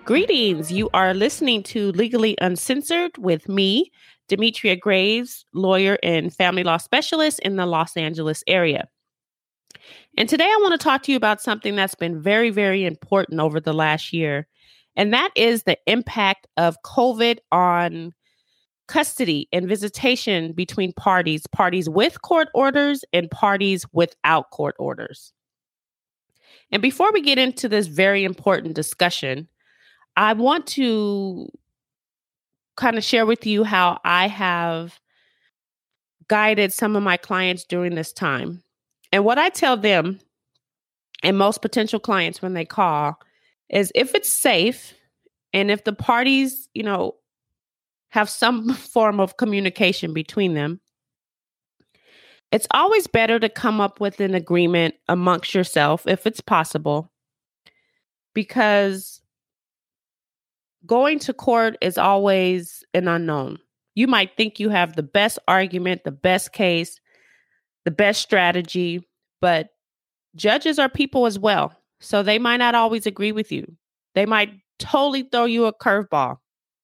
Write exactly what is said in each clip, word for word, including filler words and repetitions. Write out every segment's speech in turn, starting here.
Greetings. You are listening to Legally Uncensored with me, Demetria Graves, lawyer and family law specialist in the Los Angeles area. And today I want to talk to you about something that's been very, very important over the last year, and that is the impact of COVID on custody and visitation between parties, parties with court orders and parties without court orders. And before we get into this very important discussion, I want to kind of share with you how I have guided some of my clients during this time. And what I tell them and most potential clients when they call is if it's safe and if the parties, you know, have some form of communication between them, it's always better to come up with an agreement amongst yourself if it's possible, because going to court is always an unknown. You might think you have the best argument, the best case, the best strategy, but judges are people as well. So they might not always agree with you. They might totally throw you a curveball.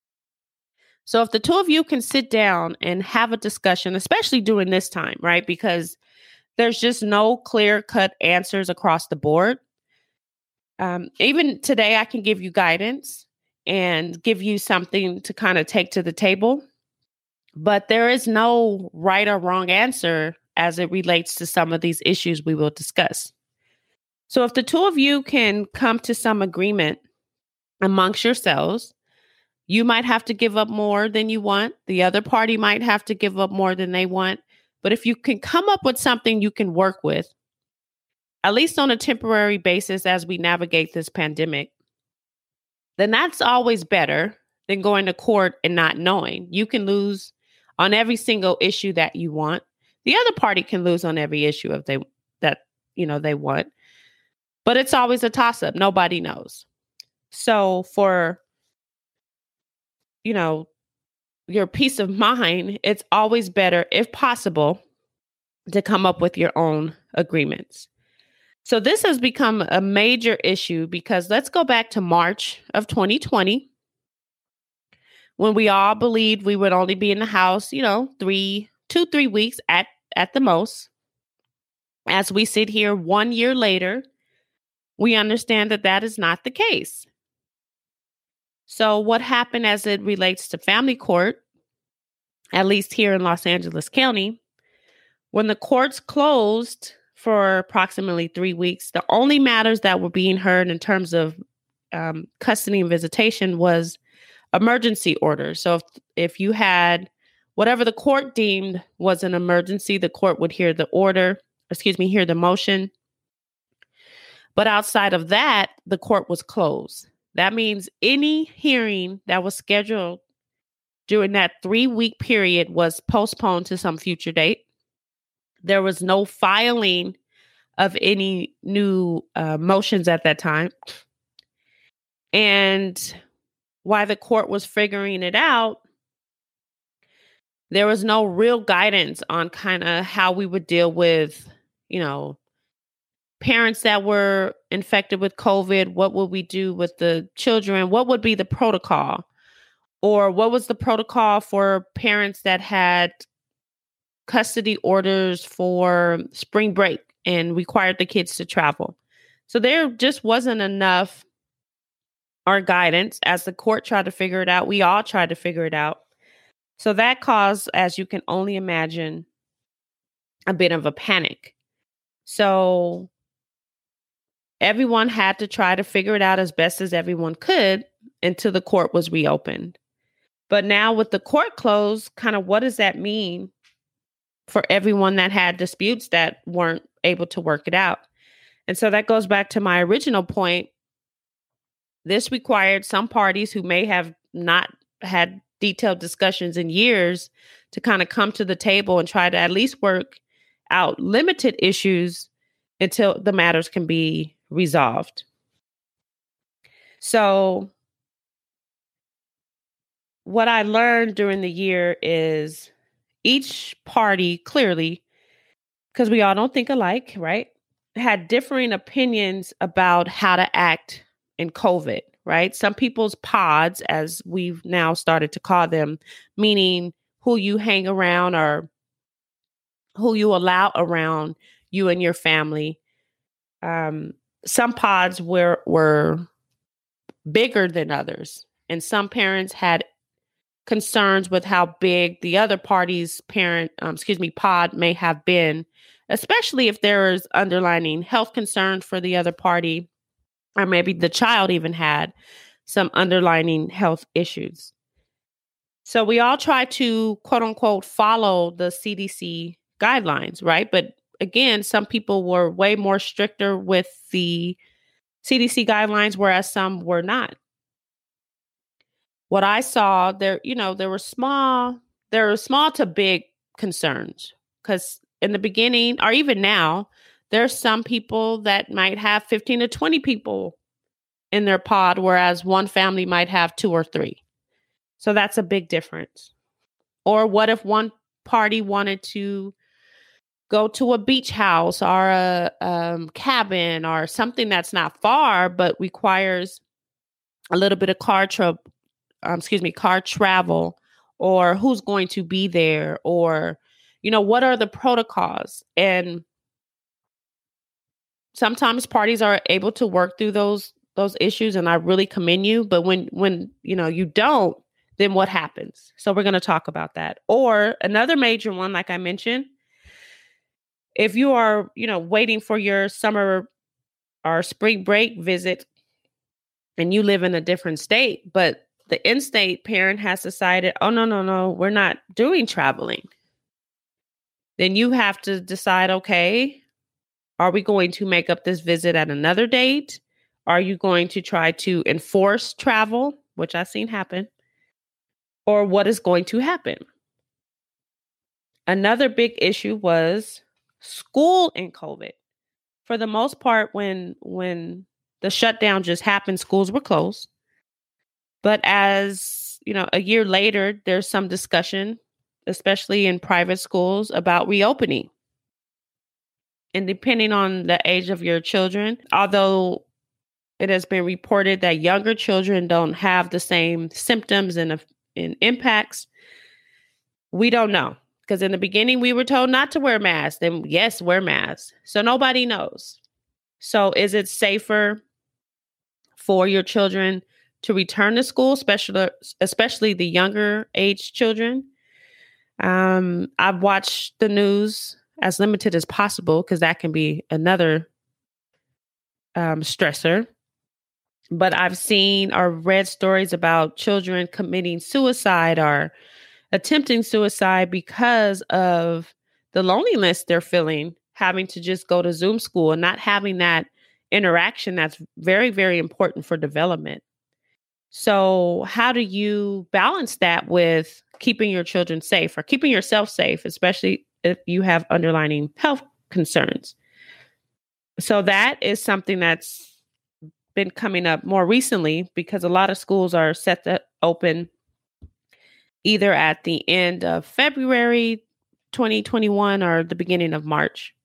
So if the two of you can sit down and have a discussion, especially during this time, right? Because there's just no clear-cut answers across the board. Um, even today, I can give you guidance and give you something to kind of take to the table. But there is no right or wrong answer as it relates to some of these issues we will discuss. So if the two of you can come to some agreement amongst yourselves, you might have to give up more than you want. The other party might have to give up more than they want. But if you can come up with something you can work with, at least on a temporary basis as we navigate this pandemic, then that's always better than going to court and not knowing. You can lose on every single issue that you want. The other party can lose on every issue if they that you know they want. But it's always a toss-up. Nobody knows. So for you know, your peace of mind, it's always better, if possible, to come up with your own agreements. So this has become a major issue because let's go back to March of twenty twenty, when we all believed we would only be in the house, you know, three, two, three weeks at, at the most. As we sit here one year later, we understand that that is not the case. So what happened as it relates to family court, at least here in Los Angeles County, when the courts closed for approximately three weeks, the only matters that were being heard in terms of um, custody and visitation was emergency orders. So if, if you had whatever the court deemed was an emergency, the court would hear the order, excuse me, hear the motion. But outside of that, the court was closed. That means any hearing that was scheduled during that three-week period was postponed to some future date. There was no filing of any new uh, motions at that time. And while the court was figuring it out, there was no real guidance on kind of how we would deal with, you know, parents that were infected with COVID. What would we do with the children? What would be the protocol? Or what was the protocol for parents that had custody orders for spring break and required the kids to travel? So there just wasn't enough our guidance as the court tried to figure it out. We all tried to figure it out. So that caused, as you can only imagine, a bit of a panic. So everyone had to try to figure it out as best as everyone could until the court was reopened. But now with the court closed, kind of what does that mean for everyone that had disputes that weren't able to work it out? And so that goes back to my original point. This required some parties who may have not had detailed discussions in years to kind of come to the table and try to at least work out limited issues until the matters can be resolved. So what I learned during the year is each party clearly, because we all don't think alike, right, had differing opinions about how to act in COVID, right? Some people's pods, as we've now started to call them, meaning who you hang around or who you allow around you and your family. Um, some pods were were bigger than others, and some parents had concerns with how big the other party's parent, um, excuse me, pod may have been, especially if there is underlying health concerns for the other party, or maybe the child even had some underlying health issues. So we all try to, quote unquote, follow the C D C guidelines, right? But again, some people were way more stricter with the C D C guidelines, whereas some were not. What I saw there, you know, there were small, there were small to big concerns, because in the beginning, or even now, there's some people that might have fifteen to twenty people in their pod, whereas one family might have two or three. So that's a big difference. Or what if one party wanted to go to a beach house or a um, cabin or something that's not far, but requires a little bit of car tra- um, excuse me, car travel, or who's going to be there, or, you know, what are the protocols? And sometimes parties are able to work through those those issues, and I really commend you. But when when you know you don't, then what happens? So we're going to talk about that. Or another major one, like I mentioned, if you are, you know, waiting for your summer or spring break visit and you live in a different state, but the in-state parent has decided, oh, no, no, no, we're not doing traveling. Then you have to decide, okay, are we going to make up this visit at another date? Are you going to try to enforce travel, which I've seen happen? Or what is going to happen? Another big issue was school in COVID. For the most part, when when the shutdown just happened, schools were closed. But as, you know, a year later, there's some discussion, especially in private schools, about reopening. And depending on the age of your children, although it has been reported that younger children don't have the same symptoms and, and impacts, we don't know. Because in the beginning, we were told not to wear masks. Then, yes, wear masks. So nobody knows. So is it safer for your children to return to school, especially, especially the younger age children? Um, I've watched the news as limited as possible, because that can be another um, stressor. But I've seen or read stories about children committing suicide or attempting suicide because of the loneliness they're feeling, having to just go to Zoom school and not having that interaction that's very, very important for development. So how do you balance that with keeping your children safe or keeping yourself safe, especially if you have underlying health concerns? So that is something that's been coming up more recently, because a lot of schools are set to open either at the end of February twenty twenty-one or the beginning of March.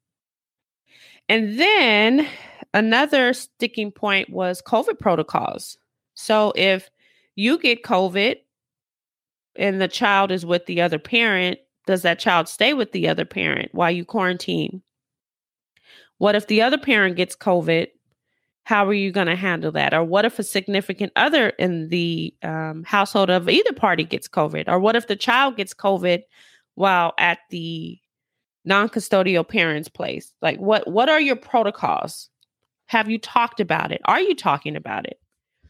And then another sticking point was COVID protocols. So if you get COVID and the child is with the other parent, does that child stay with the other parent while you quarantine? What if the other parent gets COVID? How are you going to handle that? Or what if a significant other in the um, household of either party gets COVID? Or what if the child gets COVID while at the non-custodial parent's place? Like, what, what are your protocols? Have you talked about it? Are you talking about it?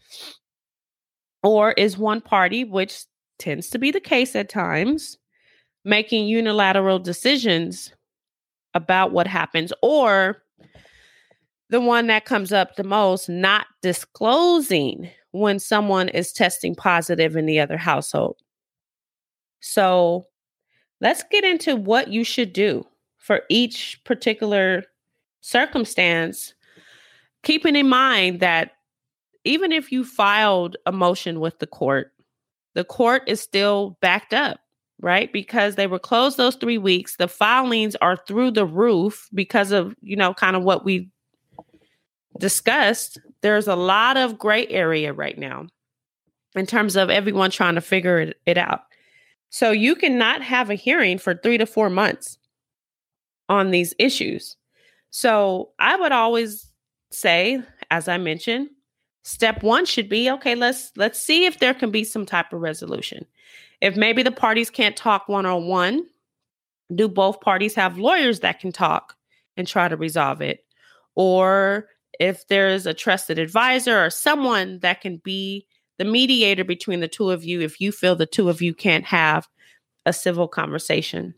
Or is one party, which tends to be the case at times, making unilateral decisions about what happens? Or the one that comes up the most, not disclosing when someone is testing positive in the other household. So let's get into what you should do for each particular circumstance, keeping in mind that even if you filed a motion with the court, the court is still backed up, right? Because they were closed those three weeks. The filings are through the roof because of, you know, kind of what we discussed. there's a lot of gray area right now in terms of everyone trying to figure it, it out. So you cannot have a hearing for three to four months on these issues. So I would always say, as I mentioned, step one should be, okay, let's let's see if there can be some type of resolution. If maybe the parties can't talk one-on-one, do both parties have lawyers that can talk and try to resolve it? Or if there's a trusted advisor or someone that can be the mediator between the two of you, if you feel the two of you can't have a civil conversation.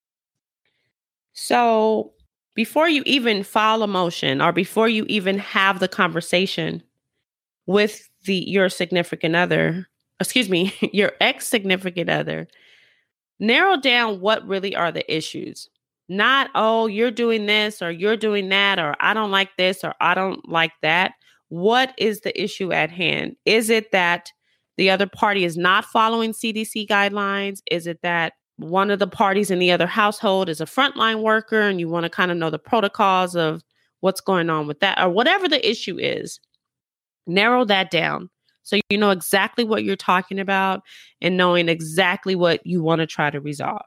So before you even file a motion or before you even have the conversation with the your significant other, excuse me, your ex-significant other, narrow down what really are the issues. Not, oh, you're doing this or you're doing that, or I don't like this or I don't like that. What is the issue at hand? Is it that the other party is not following C D C guidelines? Is it that one of the parties in the other household is a frontline worker and you want to kind of know the protocols of what's going on with that, or whatever the issue is? Narrow that down so you know exactly what you're talking about and knowing exactly what you want to try to resolve.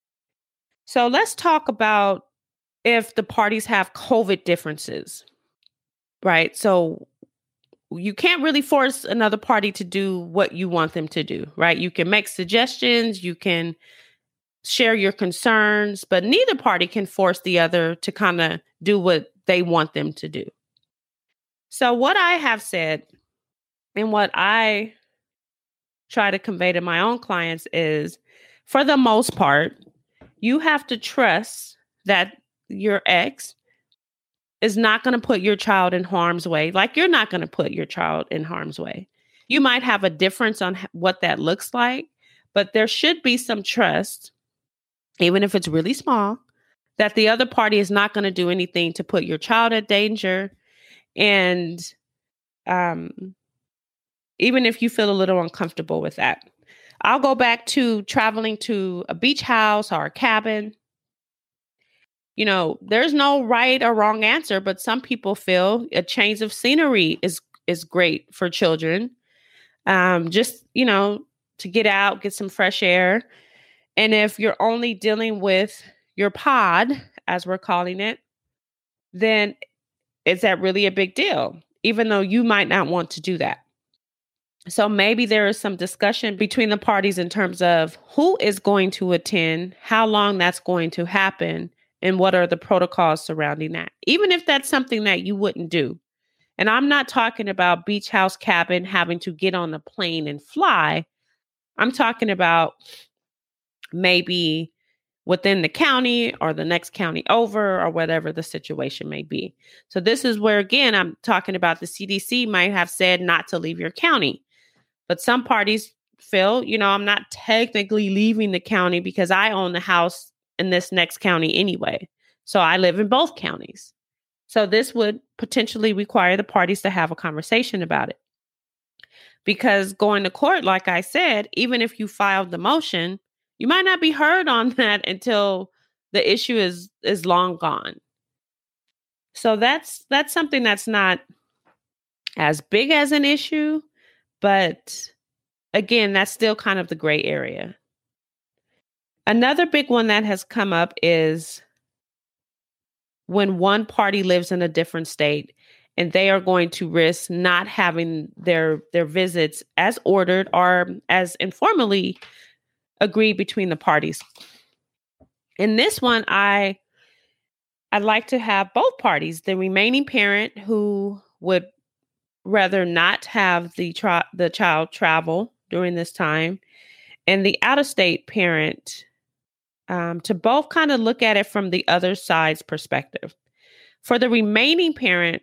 So let's talk about if the parties have COVID differences, right? So you can't really force another party to do what you want them to do, right? You can make suggestions, you can share your concerns, but neither party can force the other to kind of do what they want them to do. So what I have said and what I try to convey to my own clients is, for the most part, you have to trust that your ex is not going to put your child in harm's way. Like you're not going to put your child in harm's way. You might have a difference on what that looks like, but there should be some trust, even if it's really small, that the other party is not going to do anything to put your child at danger. And um, even if you feel a little uncomfortable with that. I'll go back to traveling to a beach house or a cabin. You know, there's no right or wrong answer, but some people feel a change of scenery is is great for children. Um, just, you know, to get out, get some fresh air. And if you're only dealing with your pod, as we're calling it, then is that really a big deal? Even though you might not want to do that. So maybe there is some discussion between the parties in terms of who is going to attend, how long that's going to happen, and what are the protocols surrounding that, even if that's something that you wouldn't do. And I'm not talking about beach house cabin having to get on a plane and fly. I'm talking about maybe within the county or the next county over or whatever the situation may be. So this is where, again, I'm talking about the C D C might have said not to leave your county. But some parties feel, you know, I'm not technically leaving the county because I own the house in this next county anyway. So I live in both counties. So this would potentially require the parties to have a conversation about it. Because going to court, like I said, even if you filed the motion, you might not be heard on that until the issue is is long gone. So that's that's something that's not as big as an issue. But again, that's still kind of the gray area. Another big one that has come up is when one party lives in a different state and they are going to risk not having their, their visits as ordered or as informally agreed between the parties. In this one, I I'd like to have both parties, the remaining parent who would rather not have the tra- the child travel during this time, and the out-of-state parent, um, to both kind of look at it from the other side's perspective. For the remaining parent,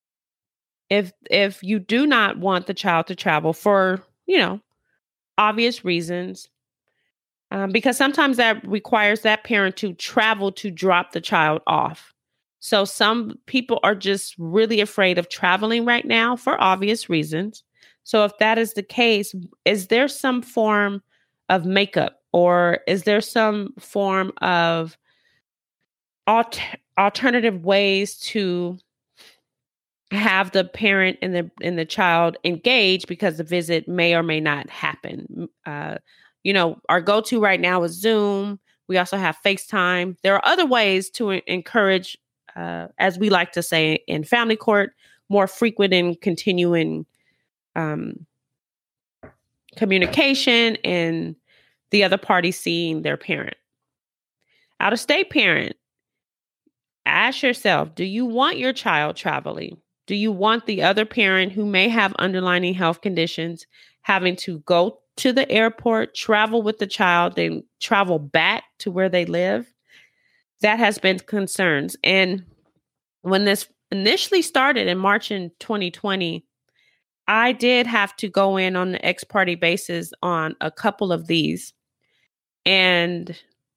if if you do not want the child to travel for, you know, obvious reasons, um, because sometimes that requires that parent to travel to drop the child off. So some people are just really afraid of traveling right now for obvious reasons. So if that is the case, is there some form of makeup or is there some form of alt- alternative ways to have the parent and the and the child engaged because the visit may or may not happen. Uh, you know, our go-to right now is Zoom. We also have FaceTime. There are other ways to encourage, uh, as we like to say in family court, more frequent and continuing um, communication and the other party seeing their parent. Out-of-state parent, ask yourself, do you want your child traveling? Do you want the other parent who may have underlying health conditions having to go to the airport, travel with the child, then travel back to where they live? That has been concerns. And when this initially started in March in twenty twenty, I did have to go in on the ex parte basis on a couple of these. And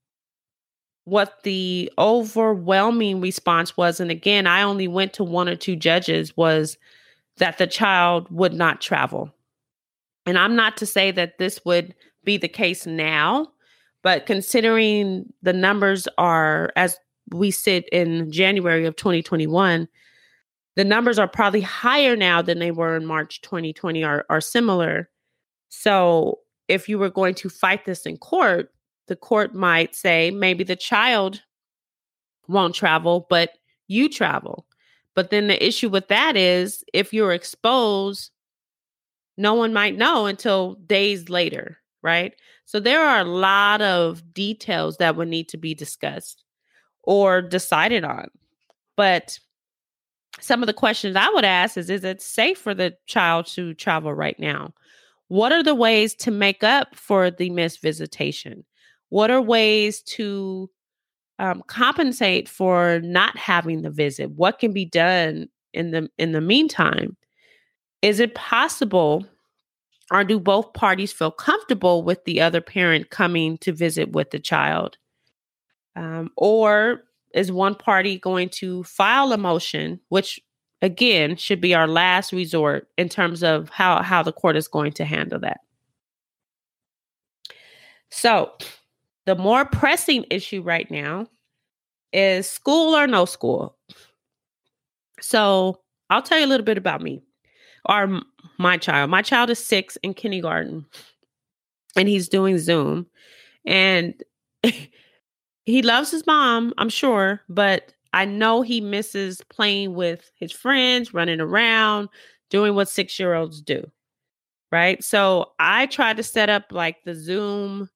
what the overwhelming response was, and again, I only went to one or two judges, was that the child would not travel. And I'm not to say that this would be the case now, but considering the numbers are, as we sit in January of twenty twenty-one, the numbers are probably higher now than they were in March twenty twenty, or are similar. So if you were going to fight this in court, the court might say maybe the child won't travel, but you travel. But then the issue with that is if you're exposed, no one might know until days later, right? So there are a lot of details that would need to be discussed or decided on. But some of the questions I would ask is, is it safe for the child to travel right now? What are the ways to make up for the missed visitation? What are ways to um, compensate for not having the visit? What can be done in the in the meantime? Is it possible, or do both parties feel comfortable with the other parent coming to visit with the child? Um, or is one party going to file a motion, which again should be our last resort in terms of how, how the court is going to handle that? So the more pressing issue right now is school or no school. So I'll tell you a little bit about me or my child. My child is six in kindergarten and he's doing Zoom, and he loves his mom, I'm sure, but I know he misses playing with his friends, running around, doing what six-year-olds do, right? So I try to set up like the Zoom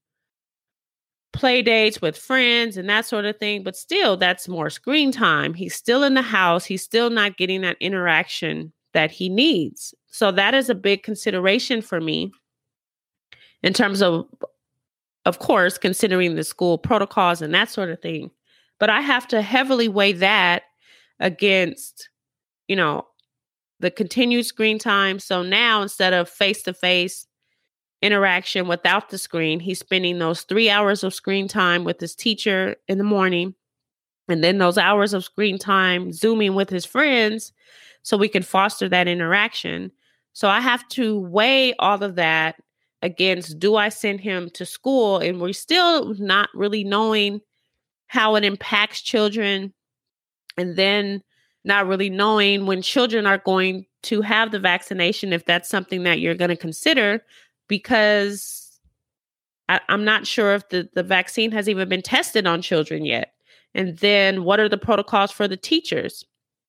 play dates with friends and that sort of thing, but still that's more screen time. He's still in the house. He's still not getting that interaction that he needs. So that is a big consideration for me in terms of, of course, considering the school protocols and that sort of thing. But I have to heavily weigh that against, you know, the continued screen time. So now instead of face-to-face interaction without the screen, he's spending those three hours of screen time with his teacher in the morning, and then those hours of screen time Zooming with his friends so we can foster that interaction. So I have to weigh all of that against, do I send him to school? And we're still not really knowing how it impacts children, and then not really knowing when children are going to have the vaccination, if that's something that you're going to consider, because I, I'm not sure if the, the vaccine has even been tested on children yet. And then what are the protocols for the teachers?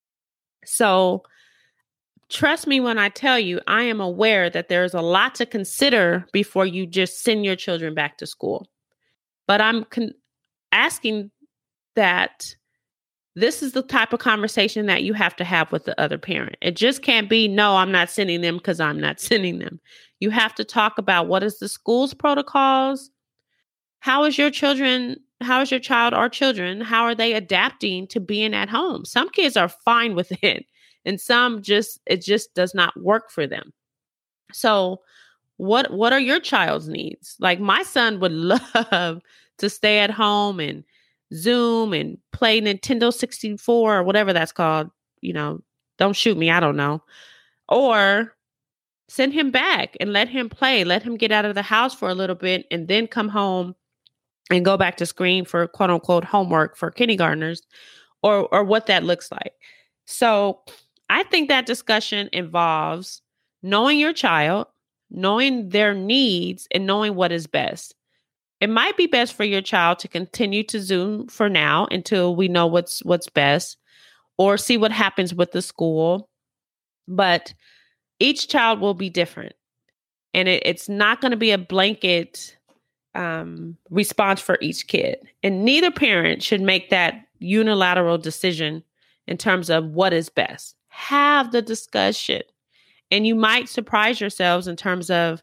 So trust me when I tell you, I am aware that there's a lot to consider before you just send your children back to school. But I'm con- asking that this is the type of conversation that you have to have with the other parent. It just can't be, no, I'm not sending them because I'm not sending them. You have to talk about what is the school's protocols. How is your children, how is your child or children, how are they adapting to being at home? Some kids are fine with it, and some just, it just does not work for them. So what, what are your child's needs? Like my son would love to stay at home and Zoom and play Nintendo sixty-four or whatever that's called. You know, don't shoot me. I don't know. Or send him back and let him play. Let him get out of the house for a little bit and then come home and go back to screen for quote unquote homework for kindergartners, or, or what that looks like. So I think that discussion involves knowing your child, knowing their needs, and knowing what is best. It might be best for your child to continue to Zoom for now until we know what's what's best, or see what happens with the school. But each child will be different. And it, it's not going to be a blanket um, response for each kid. And neither parent should make that unilateral decision in terms of what is best. Have the discussion. And you might surprise yourselves in terms of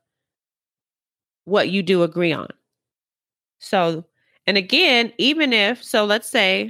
what you do agree on. So, and again, even if, so let's say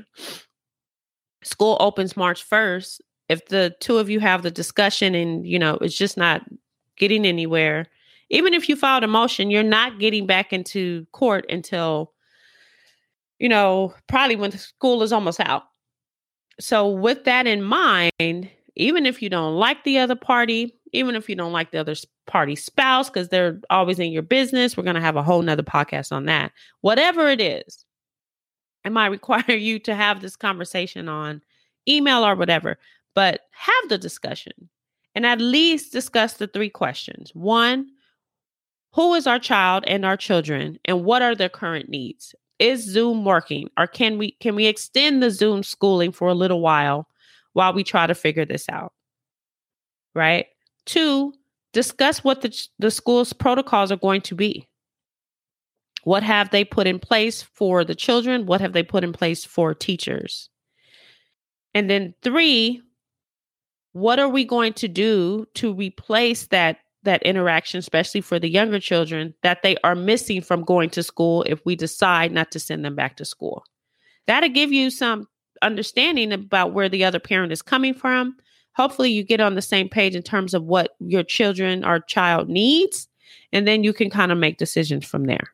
school opens March first, if the two of you have the discussion and, you know, it's just not getting anywhere, even if you filed a motion, you're not getting back into court until, you know, probably when school is almost out. So with that in mind, even if you don't like the other party, even if you don't like the other party's spouse, because they're always in your business, we're going to have a whole nother podcast on that. Whatever it is, it might require you to have this conversation on email or whatever, but have the discussion and at least discuss the three questions. One, who is our child and our children, and what are their current needs? Is Zoom working, or can we can we extend the Zoom schooling for a little while while we try to figure this out? Right? Two, discuss what the, the school's protocols are going to be. What have they put in place for the children? What have they put in place for teachers? And then three, what are we going to do to replace that that interaction, especially for the younger children, that they are missing from going to school if we decide not to send them back to school? That'll give you some understanding about where the other parent is coming from. Hopefully you get on the same page in terms of what your children or child needs, and then you can kind of make decisions from there.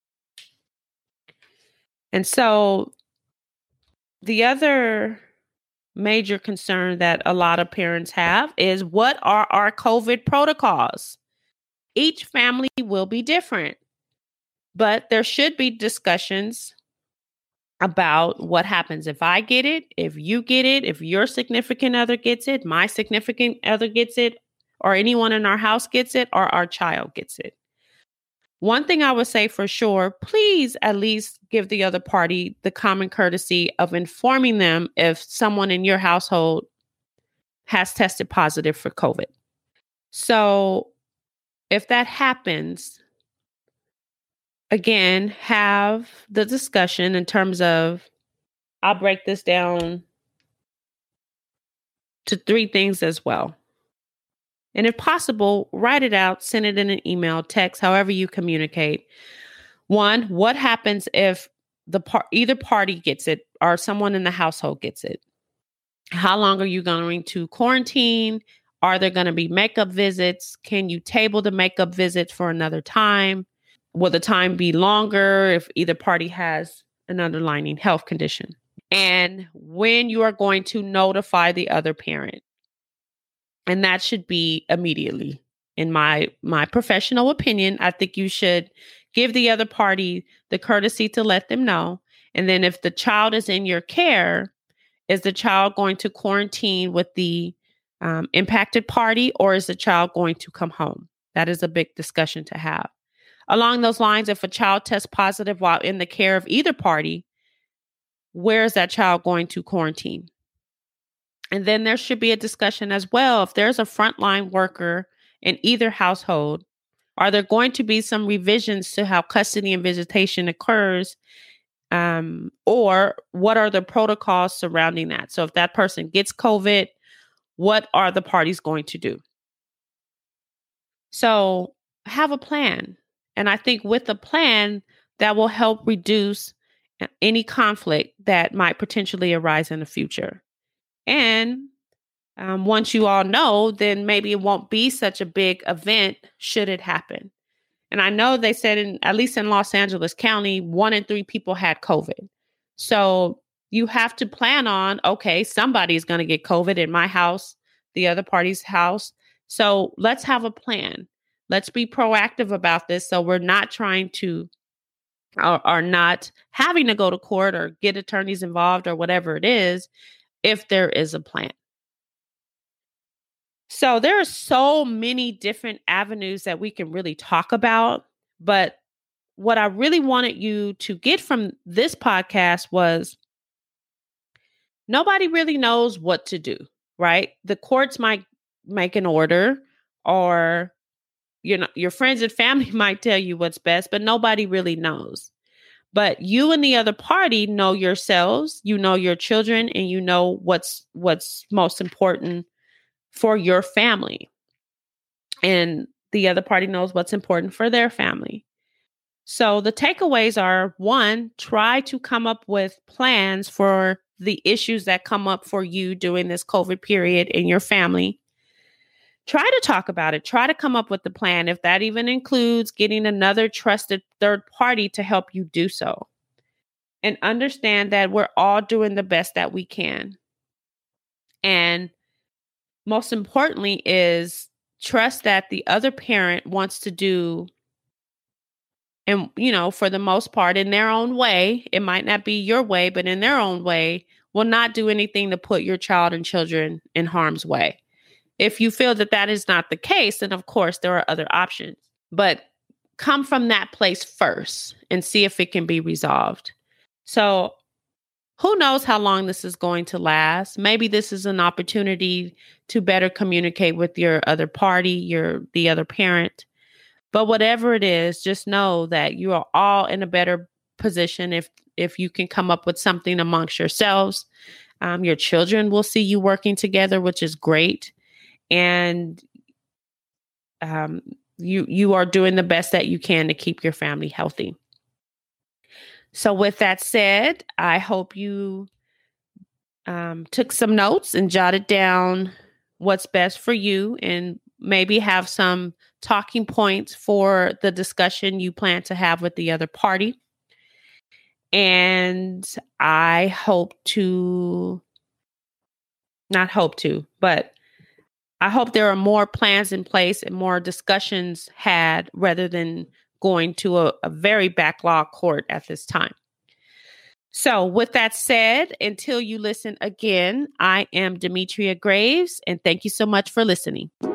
And so the other major concern that a lot of parents have is, what are our COVID protocols? Each family will be different, but there should be discussions about what happens if I get it, if you get it, if your significant other gets it, my significant other gets it, or anyone in our house gets it, or our child gets it. One thing I would say for sure, please at least give the other party the common courtesy of informing them if someone in your household has tested positive for COVID. So if that happens, again, have the discussion in terms of, I'll break this down to three things as well. And if possible, write it out, send it in an email, text, however you communicate. One, what happens if the par- either party gets it or someone in the household gets it? How long are you going to quarantine? Are there going to be makeup visits? Can you table the makeup visits for another time? Will the time be longer if either party has an underlying health condition? And when you are going to notify the other parent. And that should be immediately. In my my professional opinion, I think you should give the other party the courtesy to let them know. And then if the child is in your care, is the child going to quarantine with the um, impacted party, or is the child going to come home? That is a big discussion to have. Along those lines, if a child tests positive while in the care of either party, where is that child going to quarantine? And then there should be a discussion as well. If there's a frontline worker in either household, are there going to be some revisions to how custody and visitation occurs? Um, or what are the protocols surrounding that? So if that person gets COVID, what are the parties going to do? So have a plan. And I think with a plan, that will help reduce any conflict that might potentially arise in the future. And um, once you all know, then maybe it won't be such a big event should it happen. And I know they said, in at least in Los Angeles County, one in three people had COVID. So you have to plan on, okay, somebody's going to get COVID in my house, the other party's house. So let's have a plan. Let's be proactive about this. So we're not trying to, or, or not having to go to court or get attorneys involved or whatever it is, if there is a plan. So there are so many different avenues that we can really talk about. But what I really wanted you to get from this podcast was nobody really knows what to do, right? The courts might make an order, or you know, your friends and family might tell you what's best, but nobody really knows. But you and the other party know yourselves, you know your children, and you know what's what's most important for your family. And the other party knows what's important for their family. So the takeaways are, one, try to come up with plans for the issues that come up for you during this COVID period in your family. Try to talk about it. Try to come up with the plan, if that even includes getting another trusted third party to help you do so. And understand that we're all doing the best that we can. And most importantly is trust that the other parent wants to do, and, you know, for the most part, in their own way. It might not be your way, but in their own way, will not do anything to put your child and children in harm's way. If you feel that that is not the case, then of course there are other options. But come from that place first and see if it can be resolved. So who knows how long this is going to last? Maybe this is an opportunity to better communicate with your other party, your the other parent. But whatever it is, just know that you are all in a better position if if you can come up with something amongst yourselves. Um, your children will see you working together, which is great. And um, you you are doing the best that you can to keep your family healthy. So with that said, I hope you um, took some notes and jotted down what's best for you, and maybe have some talking points for the discussion you plan to have with the other party. And I hope to, not hope to, but I hope there are more plans in place and more discussions had rather than going to a, a very backlog court at this time. So with that said, until you listen again, I am Demetria Graves, and thank you so much for listening.